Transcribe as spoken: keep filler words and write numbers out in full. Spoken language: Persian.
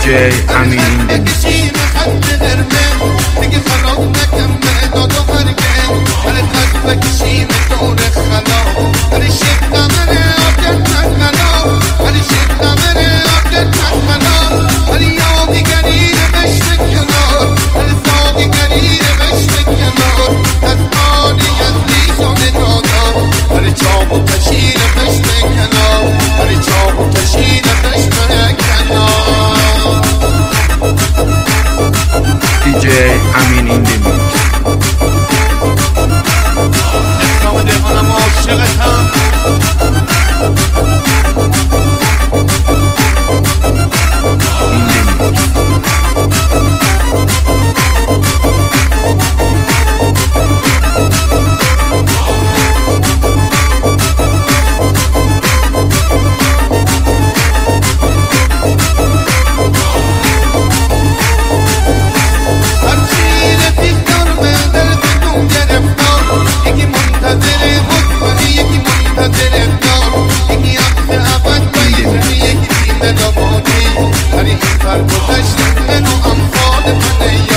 جی امین این بکشیم خط قرمز دیگه خراب نکن داد و هرگز هر خط بکشیم دور خلا هر شک نمره آبجت نخلا هر شک نمره آبجت نخلا هر یادگری روش کنار هر سادگری روش کنار از آنی از لیسان دادا هر چاب و تشیر روش کنار هر چاب و تشیر روش کنار دی جی امین این دمیت اسلام دهانم عاشقتم هر این فرق و تشت منو امثال منه